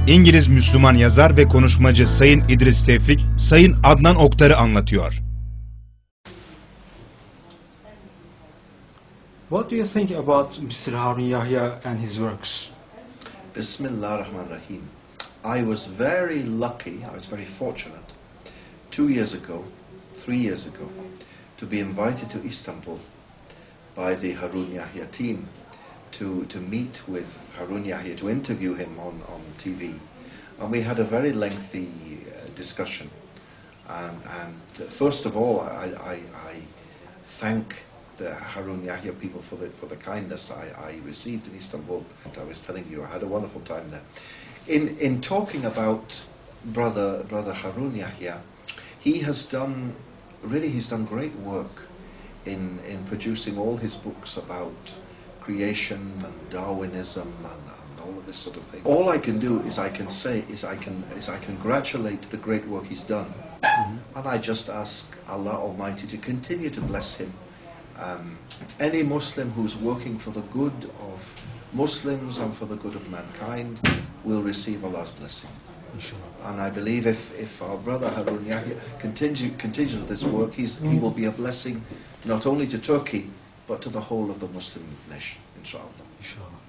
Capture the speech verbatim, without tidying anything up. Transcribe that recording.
İngiliz Müslüman yazar ve konuşmacı Sayın İdris Tevfik, Sayın Adnan Oktar'ı anlatıyor. What do you think about Mister Harun Yahya and his works? Bismillahirrahmanirrahim. I was very lucky, I was very fortunate, two years ago, three years ago, to be invited to Istanbul by the Harun Yahya team to, to meet with Harun Yahya, to interview him on, on T V. And we had a very lengthy uh, discussion. And, and uh, first of all, I, I, I thank the Harun Yahya people for the, for the kindness I, I received in Istanbul. I was telling you, I had a wonderful time there. In, in talking about brother, brother Harun Yahya, he has done, really he's done great work in, in producing all his books about creation and Darwinism and, and all of this sort of thing. All I can do is I can say, is I can, is I congratulate the great work he's done. Mm-hmm. And I just ask Allah Almighty to continue to bless him. Um, any Muslim who's working for the good of Muslims and for the good of mankind will receive Allah's blessing. Inshallah. And I believe if, if our brother Harun Yahya continue, continues with this work, he's, he will be a blessing not only to Turkey, but to the whole of the Muslim nation, inshallah. Inshallah.